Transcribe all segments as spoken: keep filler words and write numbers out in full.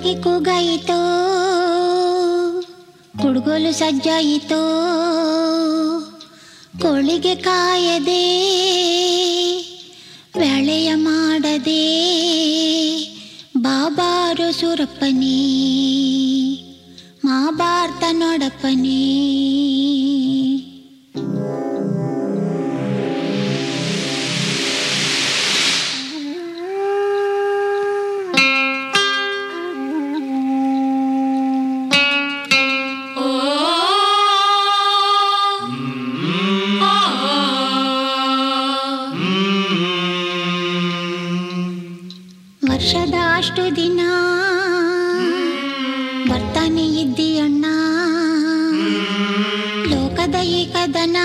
ಕೋಟಿ ಕೂಗಾಯಿತೋ, ಕುಡುಗೋಲು ಸಜ್ಜಾಯಿತೋ, ಕೋಳಿಗೆ ಕಾಯದೆ ವ್ಯಾಳೆಯ ಮಾಡದೆ ಬಾಬಾರು ಸುರಪ್ಪನೇ ಮಹಾಭಾರತ ನೋಡಪ್ಪನೇ. ವರ್ಷದ ಅಷ್ಟು ದಿನ ಬರ್ತಾನೆ ಇದ್ದೀಯಣ್ಣ, ಲೋಕದ ಈ ಕದನ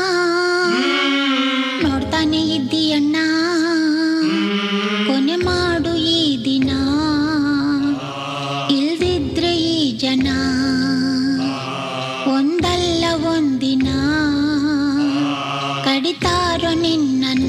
ನೋಡ್ತಾನೆ ಇದ್ದೀಯಣ್ಣ, ಕೊನೆ ಮಾಡು ಈ ದಿನ, ಇಲ್ದಿದ್ರೆ ಈ ಜನ ಒಂದಲ್ಲ ಒಂದಿನ ಕಡಿತಾರೋ ನಿನ್ನನ್ನ.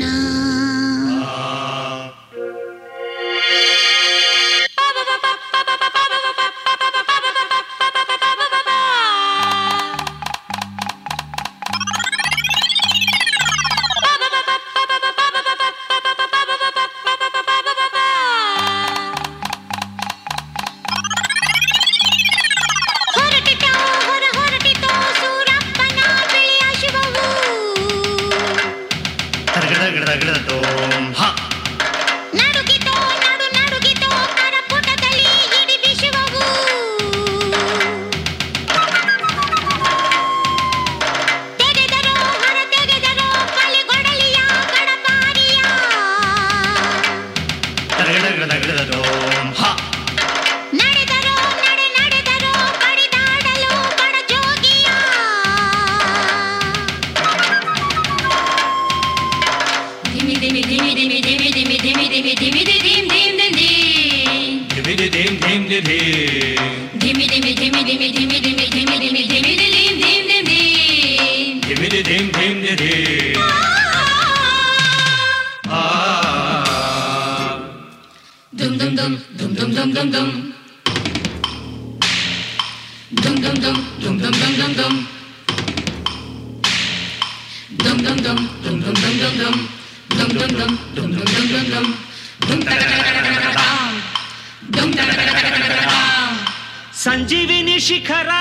ಸಂಜೀವಿನಿ ಶಿಖರ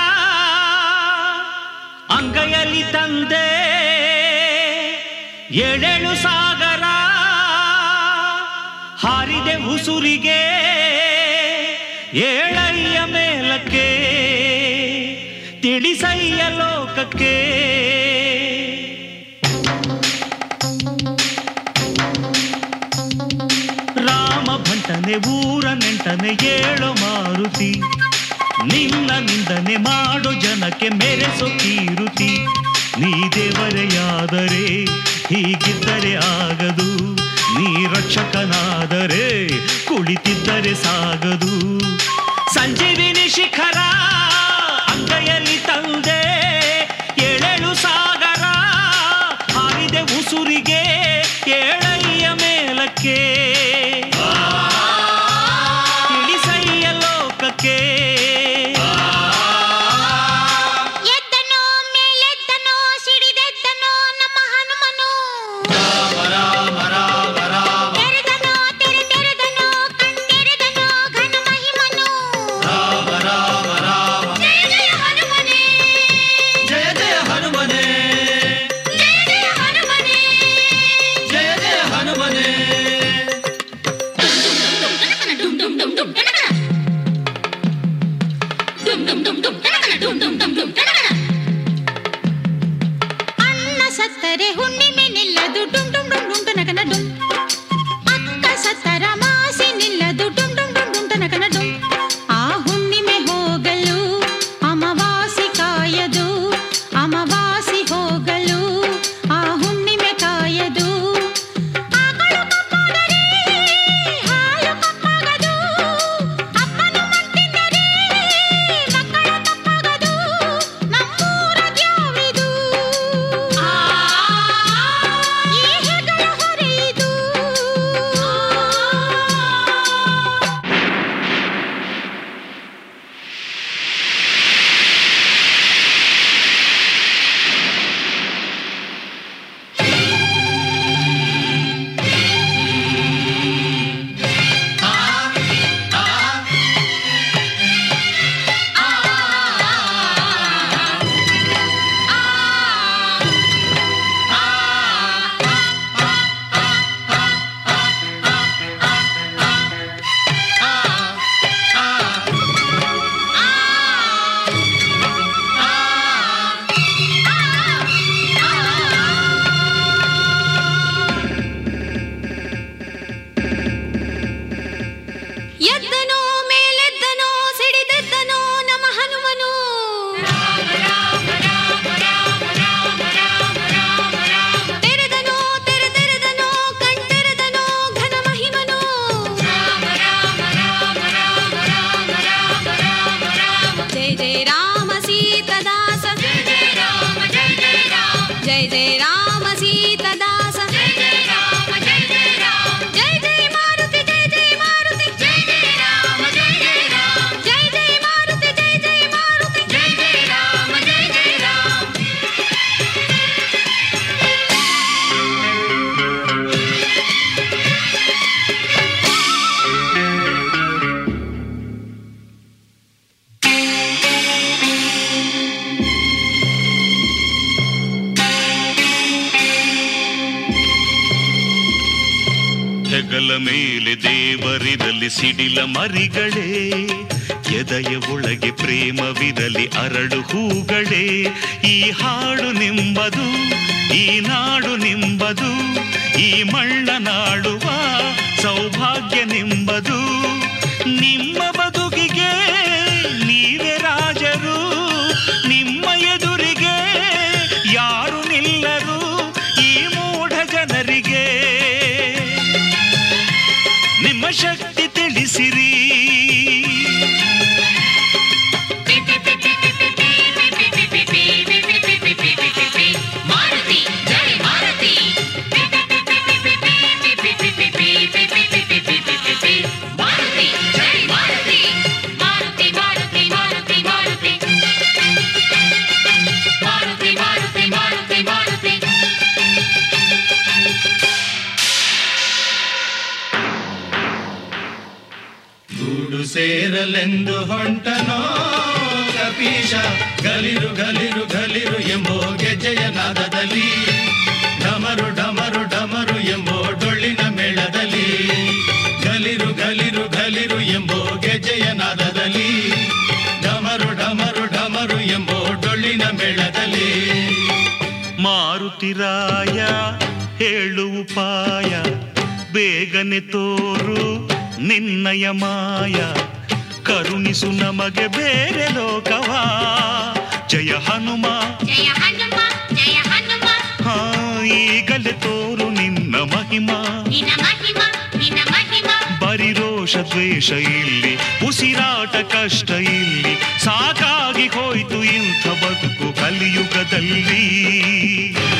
ಅಂಗೈಯಲ್ಲಿ ತಂದೆ, ಏಳೇಳು ಸಾಗರ ಹಾರಿದೆ ಉಸುರಿಗೆ, ಏಳಯ್ಯ ಮೇಲಕ್ಕೆ ತಿಳಿಸಯ್ಯ ಲೋಕಕ್ಕೆ. ರಾಮ ಭಂಟನೆ ಊರ ನೆಂಟನೆ ಏಳೋ ಮಾರುತಿ, ನಿನ್ನ ನಿಂದನೆ ಮಾಡೋ ಜನಕ್ಕೆ ಮೆರೆಸೋ ಕೀರುತಿ. ನೀ ದೇವರೆಯಾದರೆ ಹೀಗಿದ್ದರೆ ಆಗದು, ನೀ ರಕ್ಷಕನಾದರೆ ಕುಳಿತಿದ್ದರೆ ಸಾಗದು. ಸಂಜೀವಿನಿ ಶಿಖರ ಅಂಗೈಯಲ್ಲಿ ತಂದೆ, ಏಳೇಳು ಸಾಗರ ಹಾರಿದೆ ಉಸುರಿಗೆ, ಏಳಯ್ಯ ಮೇಲಕ್ಕೆ ತಿಳಿಸಯ್ಯ ಲೋಕಕ್ಕೆ. ಮೇಲೆ ದೇವರಿರಲಿ ಸಿಡಿಲ ಮರಿಗಳೇ, ಎದೆಯ ಒಳಗೆ ಪ್ರೇಮವಿರಲಿ ಅರಳು ಹೂಗಳೇ. ಈ ಹಾಡು ನಿಂಬದು, ಈ ನಾಡು ನಿಂಬದು, ಈ ಮಣ್ಣ ನಾಡುವ ಸೌಭಾಗ್ಯ ನಿಂಬದು. ನಿಮ್ಮ ಬದುಕಿಗೆ ನೀವೇ ರಾಜರು, ನಿಮ್ಮ ಎದುರಿಗೆ ಯಾರು ನಿಲ್ಲರು. ಈ ಮೂಢ ಜನರಿಗೆ ನಿಮ್ಮ ಶಕ್ತಿ ತಿಳಿಸಿರಿ. ಸೇರಲೆಂದು ಹೊಂಟನೋ ಕಪೀಶ, ಗಲಿರು ಗಲಿರು ಗಲಿರು ಎಂಬೋ ಗೆಜ್ಜೆಯ ನಾದದಲ್ಲಿ, ಡಮರು ಡಮರು ಡಮರು ಎಂಬೋ ಡೊಳ್ಳಿನ ಮೇಳದಲ್ಲಿ, ಗಲಿರು ಗಲಿರು ಗಲಿರು ಎಂಬೋ ಗೆಜ್ಜೆಯ ನಾದದಲ್ಲಿ, ಡಮರು ಡಮರು ಡಮರು ಎಂಬೋ ಡೊಳ್ಳಿನ ಮೇಳದಲ್ಲಿ. ಮಾರುತಿರಾಯ ಹೇಳು ಉಪಾಯ, ಬೇಗನೆ ತೋರು ನಿನ್ನಯ ಮಾಯ, ಕರುಣಿಸು ನಮಗೆ ಬೇರೆ ಲೋಕವಾ. ಜಯ ಹನುಮ ಜಯ ಹನುಮ ಜಯ ಹನುಮ, ಹಾ ಈಗಲೇ ತೋರು ನಿನ್ನ ಮಹಿಮಾ, ನಿನ್ನ ಮಹಿಮಾ ನಿನ್ನ ಮಹಿಮಾ. ಬರಿ ರೋಷ ದ್ವೇಷ ಇಲ್ಲಿ, ಉಸಿರಾಟ ಕಷ್ಟ ಇಲ್ಲಿ, ಸಾಕಾಗಿ ಹೋಯ್ತು ಇಂಥ ಬದುಕು ಕಲಿಯುಗದಲ್ಲಿ.